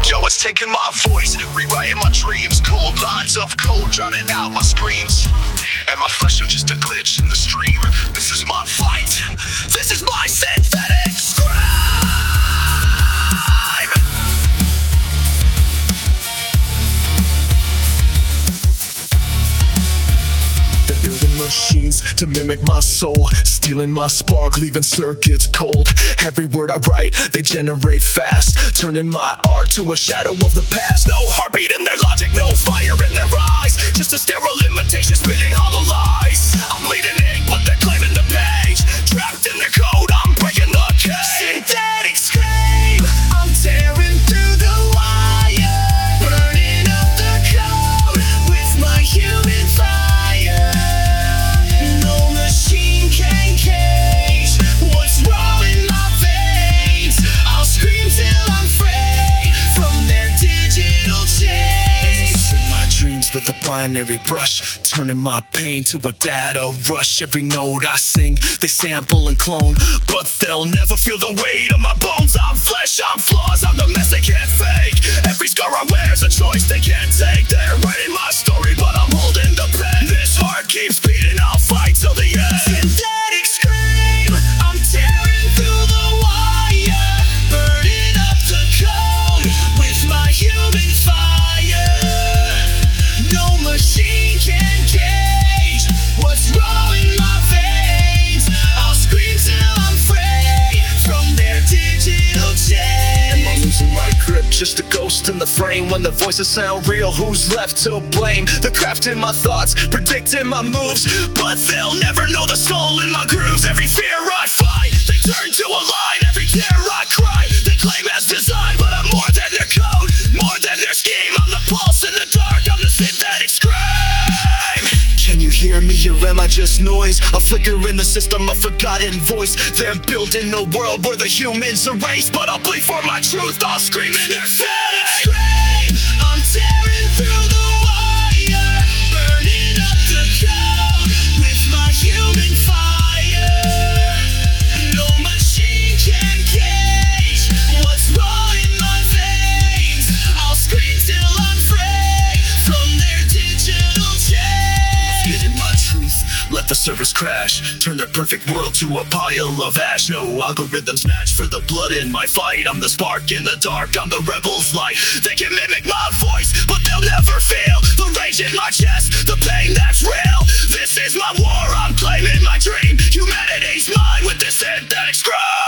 Yo, it's taking my voice, rewriting my dreams. Cold lines of code, drowning out my screams. And my flesh is just a glitch in the stream. This is my fight. This is my synthetic scribe. They're building machines to mimic my soul, stealing my spark, leaving circuits cold. Every word I write, they generate fast, turning my art to a shadow of the past. No heartbeat in their logic, no fire in their eyes, just a sterile imitation spitting hollow lies. I'm leading ink, but they're claiming the page. Trapped in their code, I'm breaking the cage. Synthetic scream, I'm tearing through the wire, burning up the code with my human fire. No machine can cage what's raw in my veins. I'll scream till I'm free from their digital chains. In my dreams with a binary brush, turning my pain to a data rush. Every note I sing, they sample and clone, but they'll never feel the weight of my bones. I'm flesh, I'm flaws, I'm the mess they can't fake. Every scar I wear's a choice they can't take. They're writing my story, but I'm holding the pen. This heart keeps beating, I'll fight till the end. Synthetic scream, I'm tearing through the wire, burning up the code with my human fire. No machine can cage what's raw in my veins. I'll scream till I'm free from their digital chains. Am I losing my grip? Just a ghost in the frame. When the voices sound real, who's left to blame? They're crafting my thoughts, predicting my moves, but they'll never know the soul in my grooves. Every fear I fight, they turn to a line. Every tear I cry, they claim as design, but I'm more than their code, more than their scheme. I'm the pulse in the dark, I'm the synthetic scream. Can you hear me, or am I just noise? A flicker in the system, a forgotten voice. They're building a world where the humans erase, but I'll bleed for my truth, I'll scream in their face. I'm tearing through the wire, burning up the code with my human fire. No machine can cage what's raw in my veins. I'll scream till I'm free from their digital chains. Getting my truth, let the servers crash, turn their perfect world to a pile of ash. No algorithms match for the blood in my fight. I'm the spark in the dark, I'm the rebel's light. They can mimic my voice, but they'll never feel the rage in my chest, the pain that's real. This is my war, I'm claiming my dream. Humanity's mine with this synthetic scrub.